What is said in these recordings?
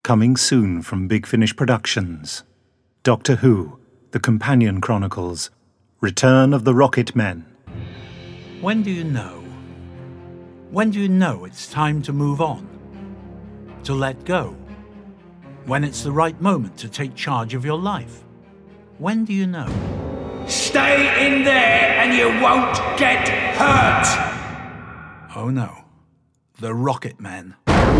Coming soon from Big Finish Productions. Doctor Who, The Companion Chronicles, Return of the Rocket Men. When do you know? When do you know it's time to move on? To let go? When it's the right moment to take charge of your life? When do you know? Stay in there and you won't get hurt! Oh no, the Rocket Men.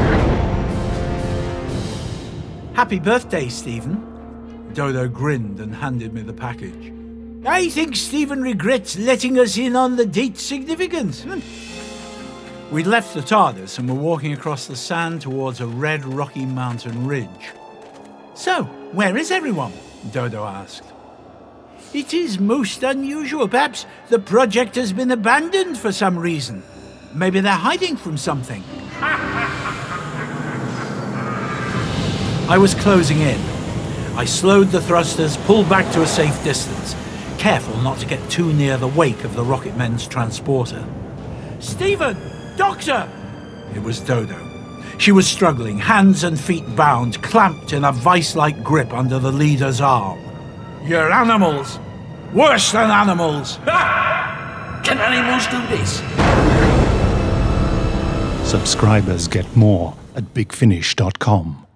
Happy birthday, Stephen. Dodo grinned and handed me the package. I think Stephen regrets letting us in on the date's significance. We'd left the TARDIS and were walking across the sand towards a red rocky mountain ridge. So, where is everyone? Dodo asked. It is most unusual. Perhaps the project has been abandoned for some reason. Maybe they're hiding from something. I was closing in. I slowed the thrusters, pulled back to a safe distance, careful not to get too near the wake of the Rocket Men's transporter. Stephen! Doctor! It was Dodo. She was struggling, hands and feet bound, clamped in a vice-like grip under the leader's arm. You're animals! Worse than animals! Can animals do this? Subscribers get more at bigfinish.com.